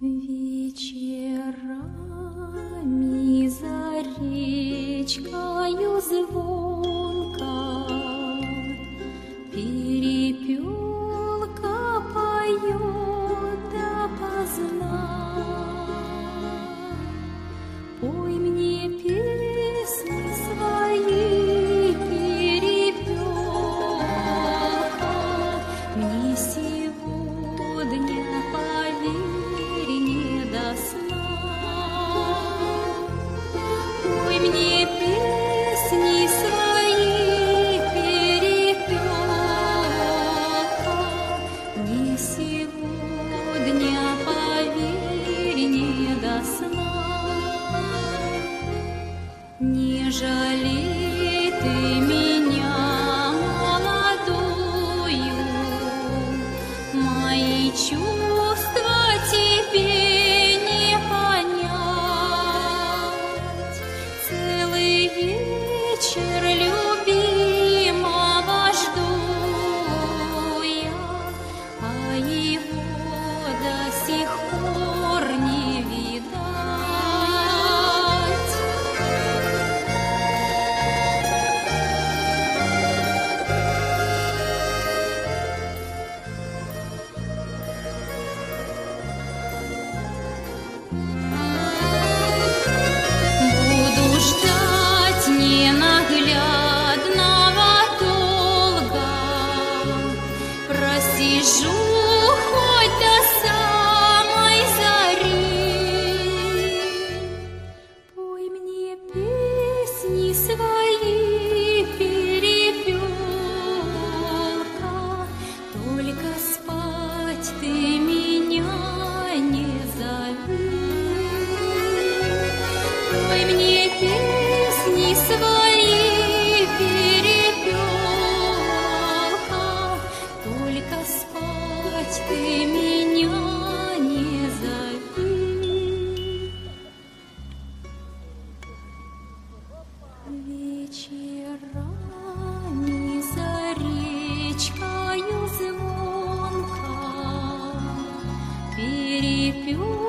Вечерами за речкою звонко перепелка поет допоздна. Пой мне песни свои, перепелка, мне сегодня, поверь, не до сна. Пой мне песни свои, перепелка, мне сегодня, поверь, не до сна. Не жалей ты меня, молодую, мои чувства тебе не понять. Целый вечер любимого жду я, а его до сих пор не видать. Буду ждать ненаглядного долга, просижу хоть до самой зари. Пой мне песни свои, перепелка, только спать ты меня не зови. Пой мне песни свои, перепелка, только спать ты меня не зови. Вечерами за речкою звонко перепелка